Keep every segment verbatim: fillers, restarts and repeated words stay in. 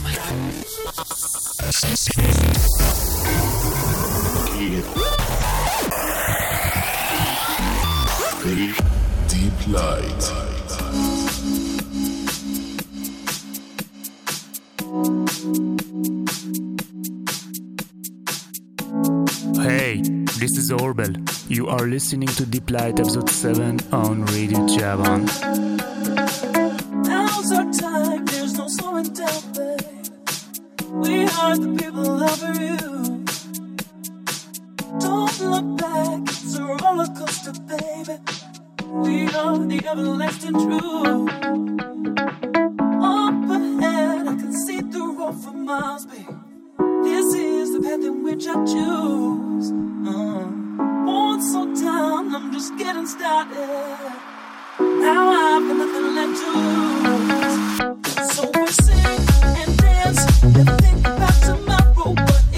Deep Light. Hey, this is Orbel. You are listening to Deep Light episode seven on Radio Javan. Now's our time, there's no slowing down, babe. We are the people over you. Don't look back, it's a roller coaster, baby. We are the everlasting truth. Up ahead, I can see the road for miles, babe. This is the path in which I choose. Uh, born so down, I'm just getting started. Now I've got nothing left to lose. So we sing and dance and think about tomorrow, but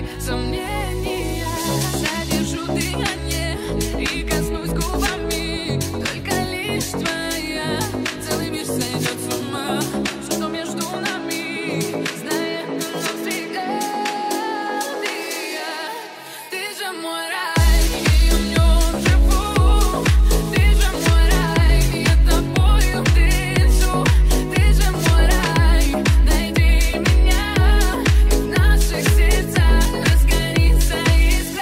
сомнения. Задержу дыхание и коснусь губами. Только лишь твоя. Целый мир сойдет с ума. Что между нами, знаем навсегда. Ты и я, ты же мой рай, и в нем живу. Ты же мой рай, я тобою дышу. Ты же мой рай, найди меня, и в наших сердцах разгорится искра.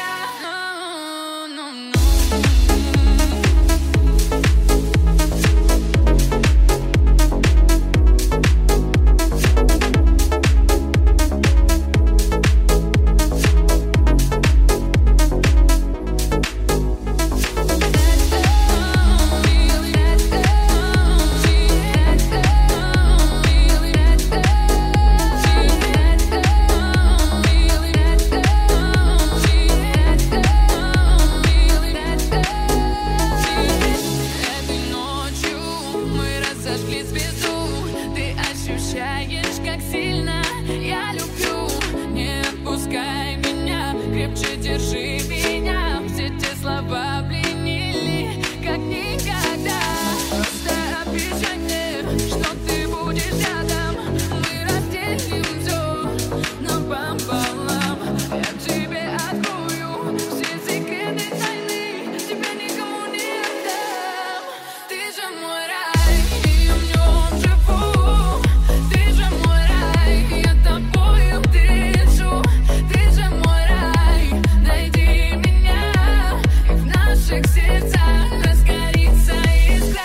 Этой ночью мы разожгли звезду. Ты ощущаешь, как сильно я люблю. Не отпускай меня, крепче держи меня. Все те слова пленили, как никогда. Просто обещай мне, что ты будешь рядом. Мы разделим все напополам. Я тебе открою все секреты тайны. Тебя никому не отдам. Ты же мой рай, и в нем живу. Ты же мой рай, я тобою дышу. Ты же мой рай, найди меня, и в наших сердцах разгорится искра.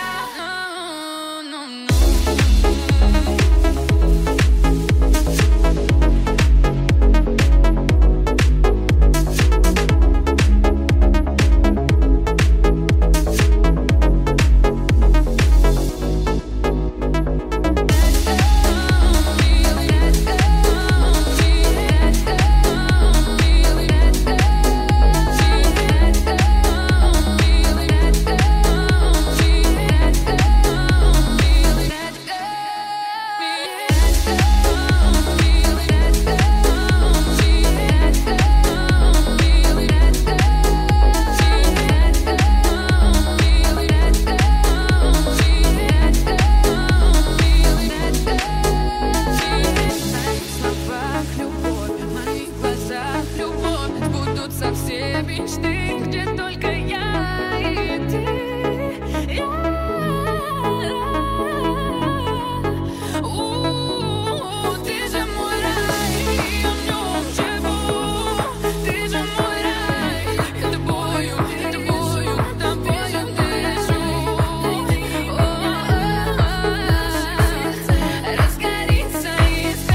Все мечты, где только я и ты. Я. У, ты же мой рай, и в нем живу. Ты же мой рай, я тобою, я тобою, тобою дышу. Разгорится искра.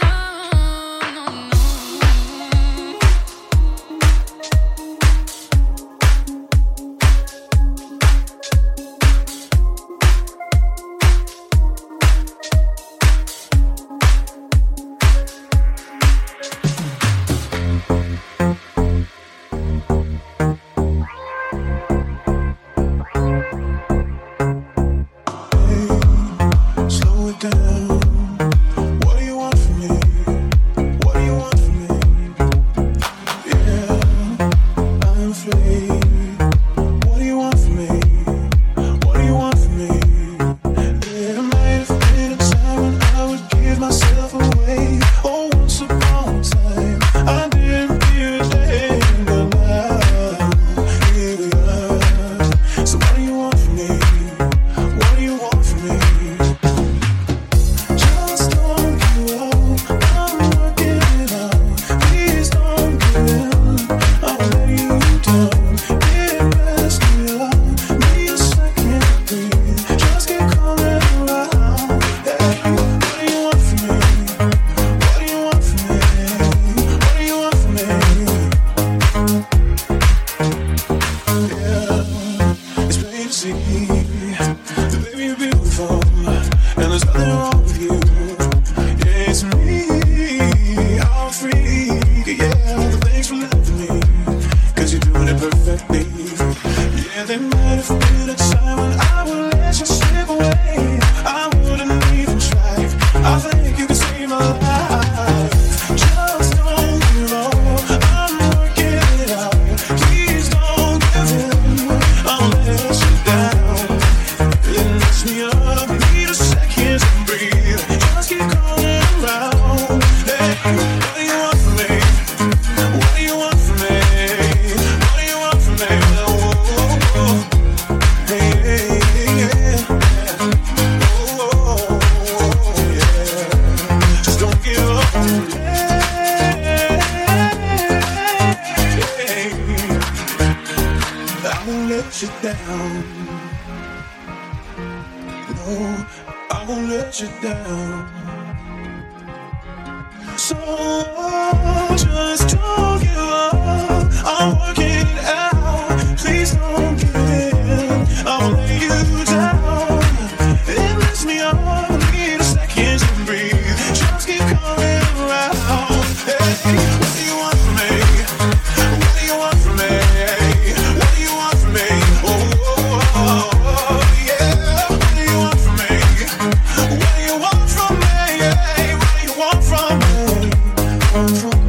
Slow it down. What do you want from me? What do you want from me? Yeah, I'm afraid. What do you want from me? What do you want from me? There might have been a time when I would give myself away. Oh, once upon a time I didn't feel a thing, but now here we are. So what do you want from me? What do you want from me? Just don't give up, I'm working it out. Please don't give in, I'm letting you down. Get rest me up, need a second to breathe. Just keep coming around. Hey, what do you want from me? What do you want you down. No, I won't let you down. So just don't give up. I'm working it out. Please don't give in. I won't let you down. It lifts me up. I need a second to breathe. Just keep coming around. Hey, what do you want from me? What do you want from me? What do you want from me? Oh, oh, oh, oh yeah. What do you want from me? What do you want from me? Hey, what do you want from me? From me.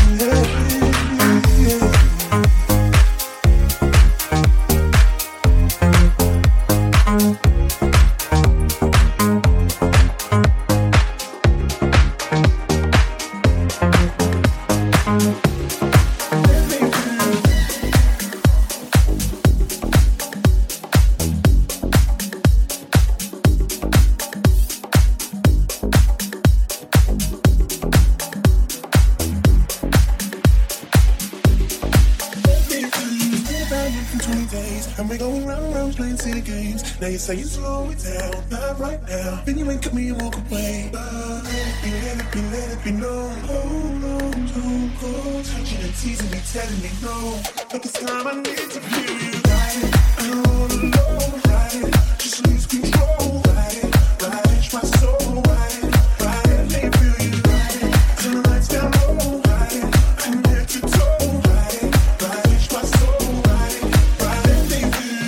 Now you say you slow it down, not right now. Then you ain't cut me and walk away. But let it be, let it be, let it be known. Hold on, don't go touching and teasing me, telling me no. But this time I need to feel you. Ride it, I don't wanna know. Ride it, just lose control. Ride it, ride it, my soul. Ride it, ride it, let me feel you. Ride it, turn the lights down low. Ride it, I'm head to toe. Ride it, ride it, my soul. Ride it, ride it, let me feel you.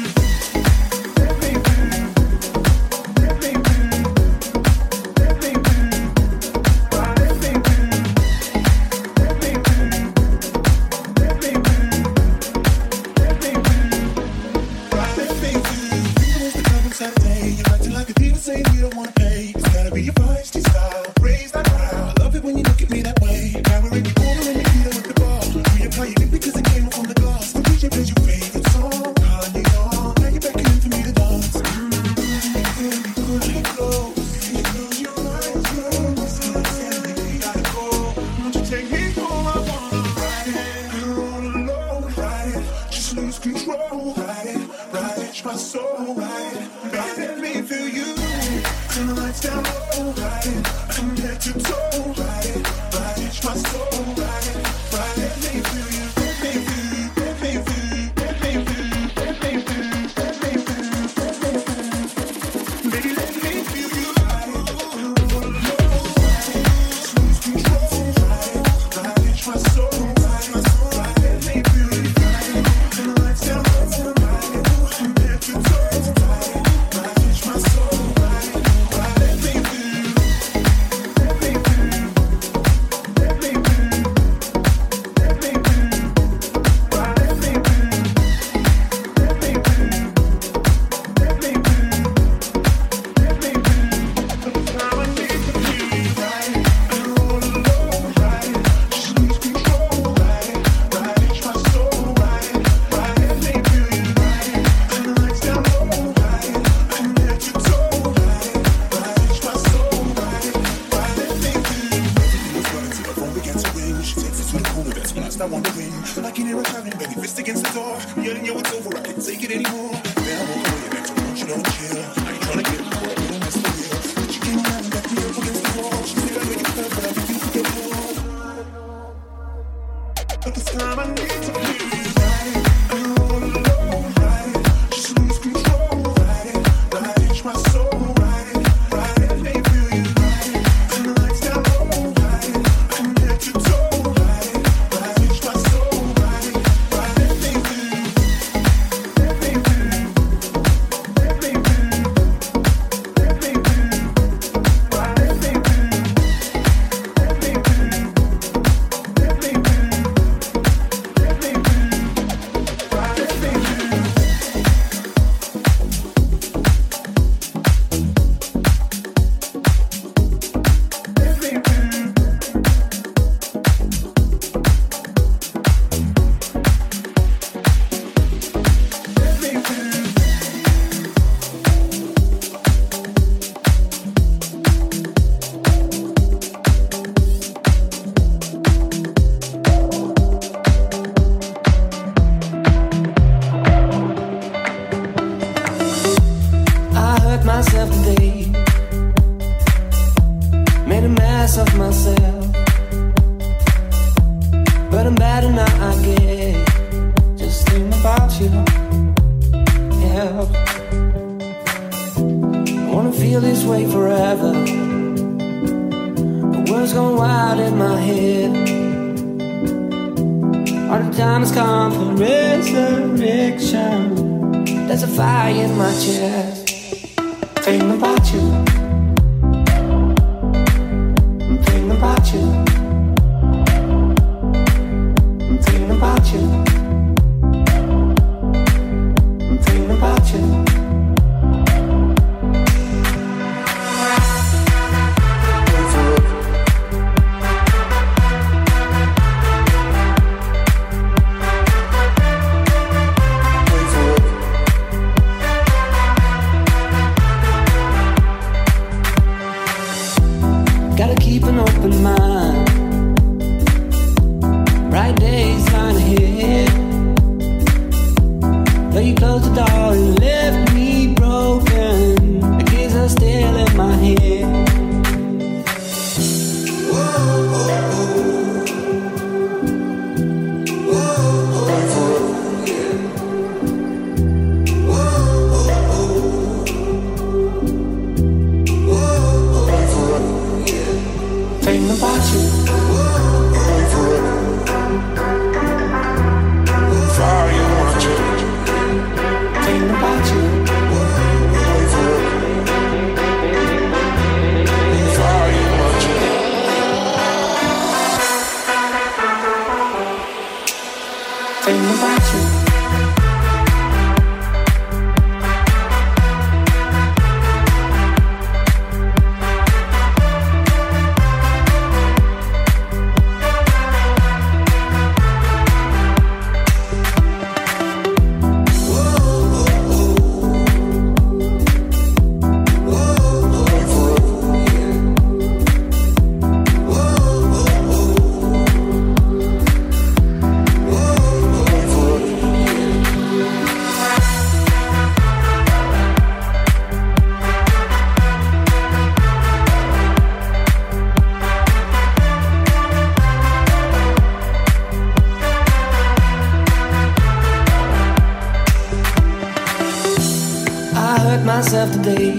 of myself, but I'm better now, I get. Just thinking about you, yeah. I wanna feel this way forever. The world's gone wild in my head. All the time has come for resurrection. There's a fire in my chest. Thinking about you, I'm thinking about you, I'm thinking about you, I'm thinking about you. Gotta keep an open mind. Bright days lying ahead. Though you closed the door, you left me broken. The keys are still in my head. Thinking about you, fire you want you. Thinking about you, fire you want you. Thinking about you. Myself today,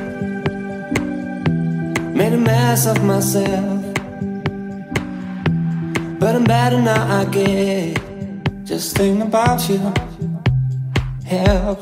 made a mess of myself, but I'm better now, I get. Just thinking about you helps.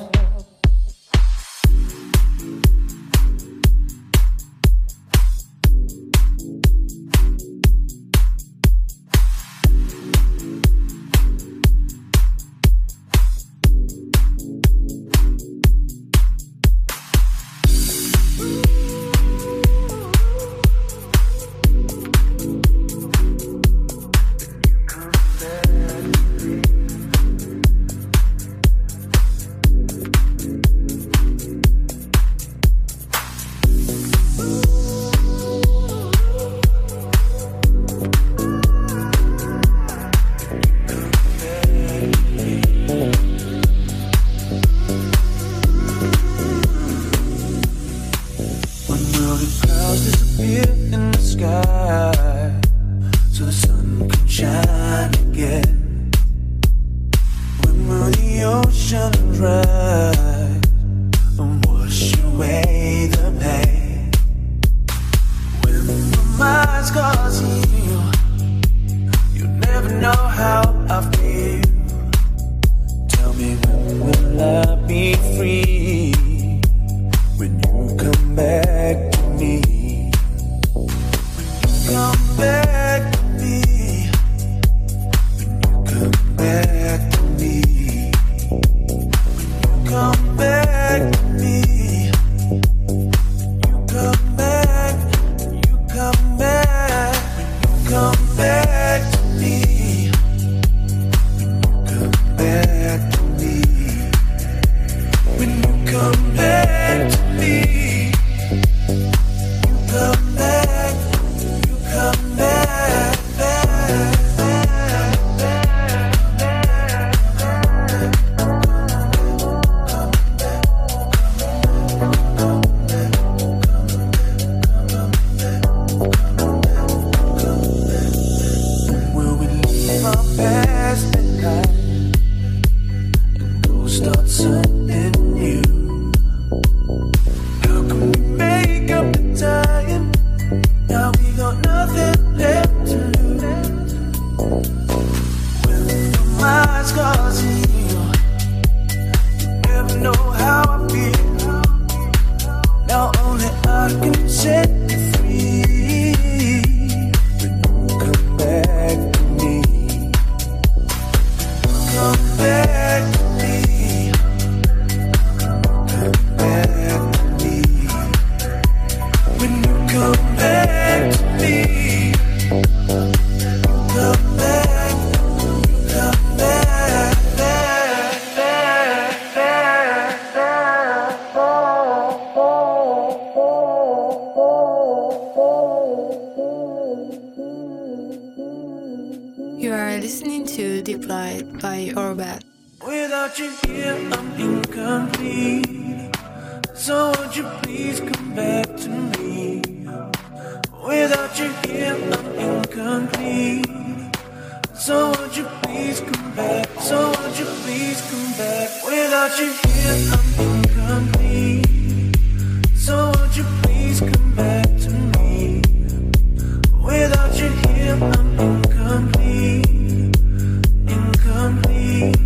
You are listening to Deep Light by Orbel. Without you here, I'm incomplete. So won't you please come back to me? Without you here, I'm incomplete. So won't you please come back? So won't you please come back? Without you here, I'm incomplete. So won't you please come back to me? Without you here, I'm incomplete. Incomplete.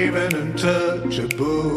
brave and untouchable.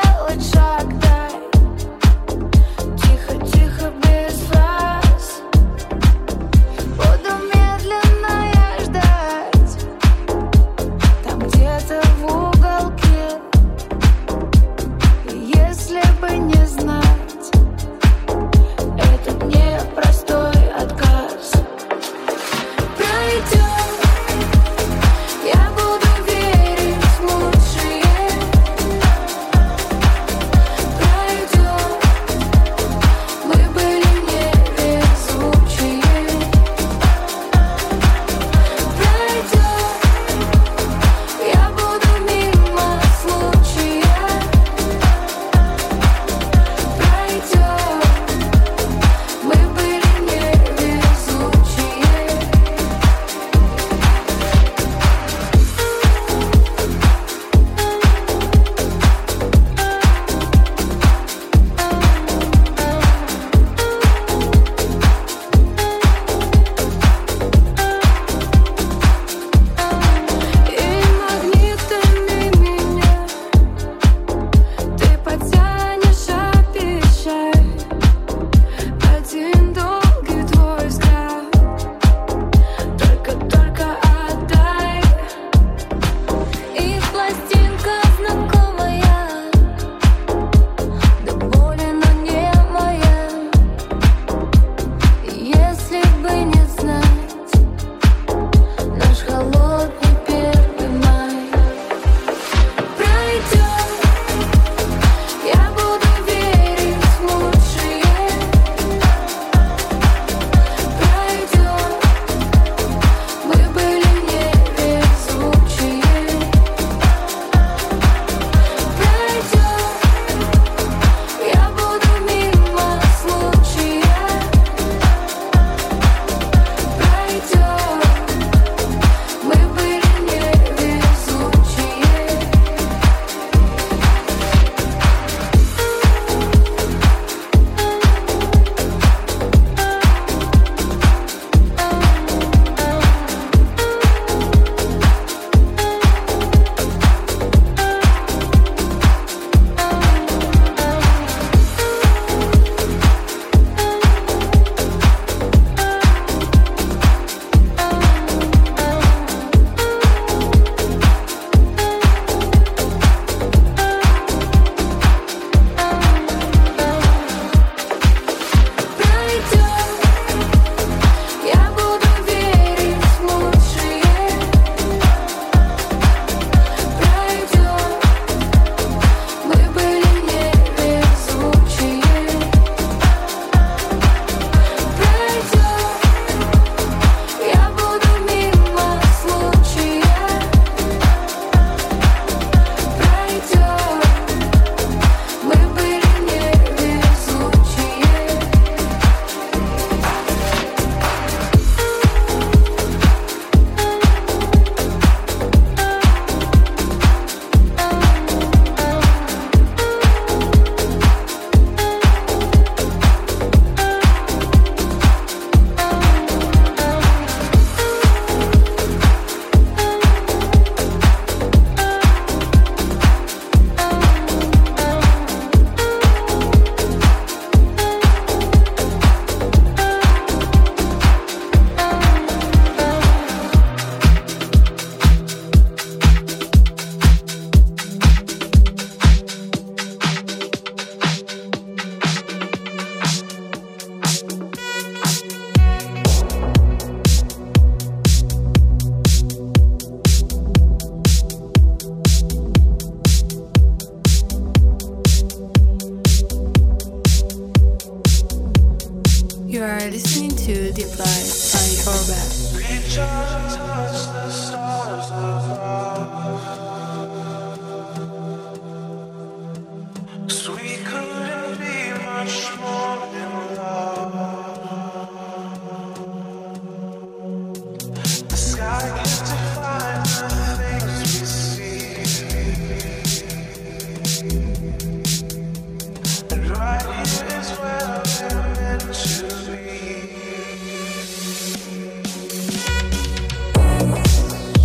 Тихо-тихо без вас You are listening to Deep Light by Orbel. Reach out and touch the stars above. 'Cause we couldn't be much more than love. The sky can't define the things we see. And right here is where we're meant to be.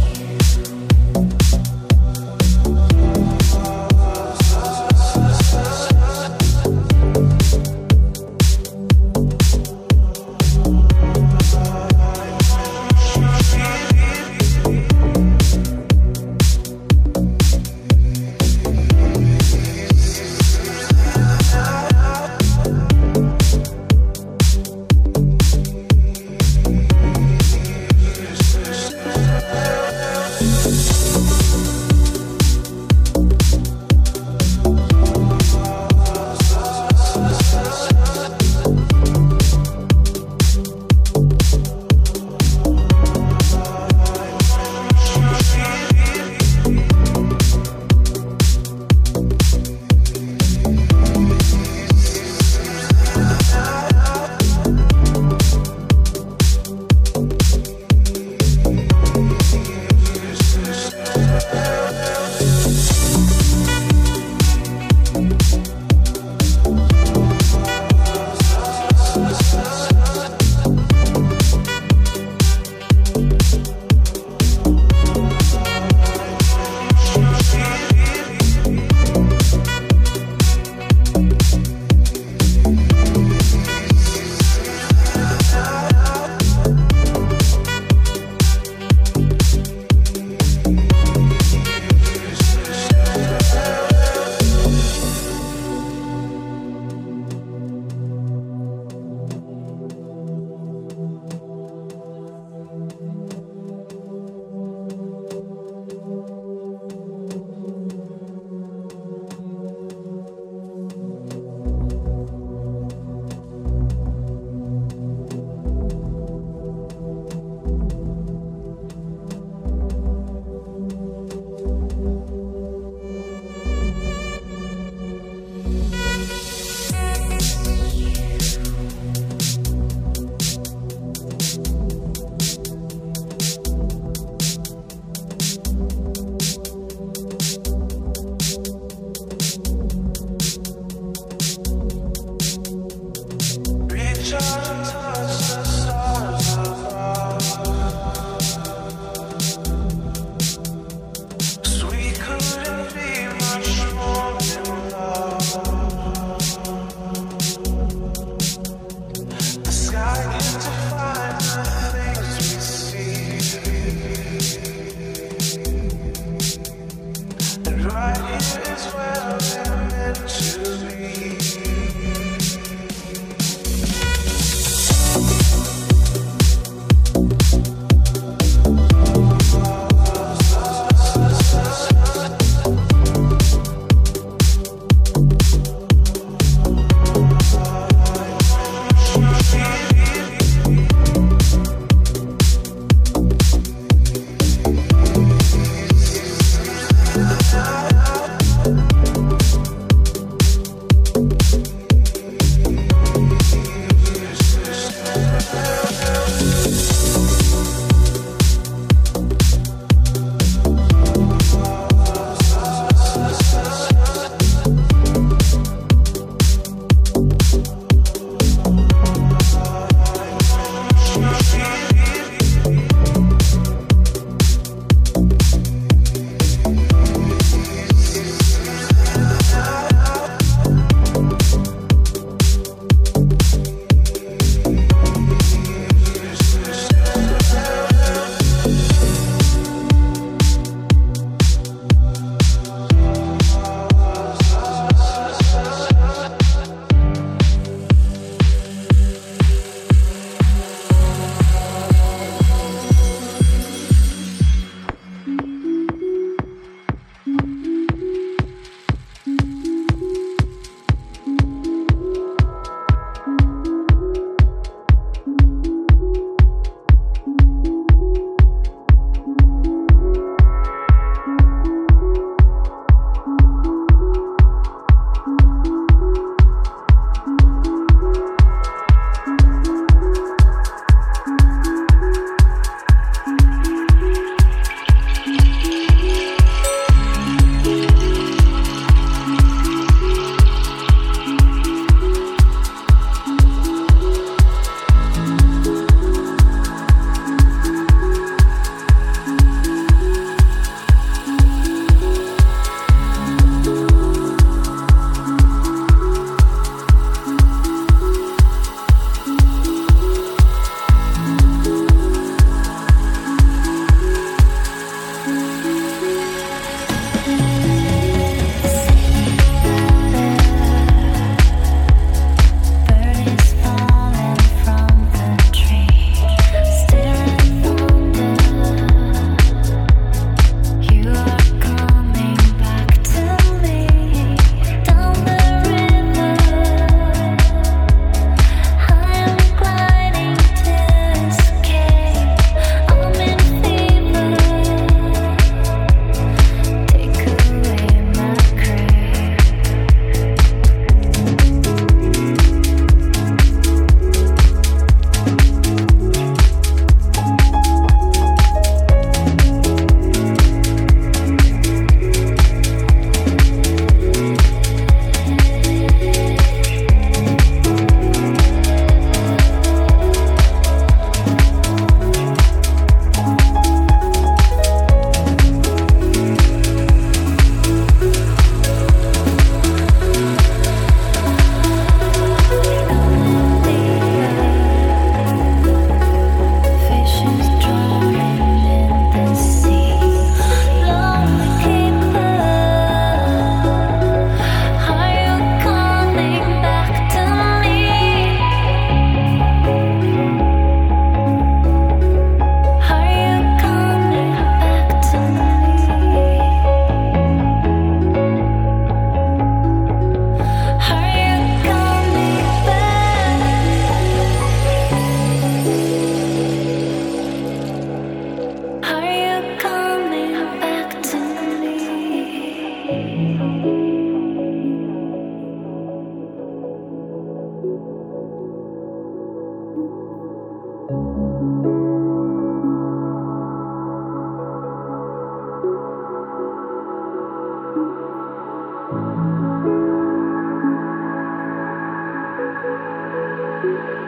you.